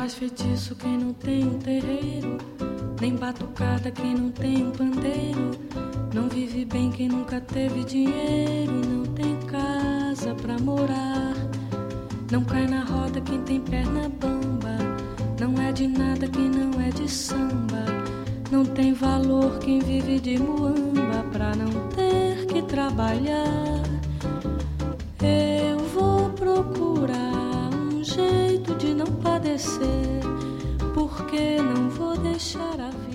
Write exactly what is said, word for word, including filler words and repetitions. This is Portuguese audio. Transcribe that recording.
faz feitiço quem não tem um terreiro, nem batucada quem não tem um pandeiro. Não vive bem quem nunca teve dinheiro, não tem casa pra morar. Não cai na roda quem tem perna bamba, não é de nada quem não é de samba. Não tem valor quem vive de muamba pra não ter que trabalhar. Eu vou procurar um jeito de não padecer, porque não vou deixar a vida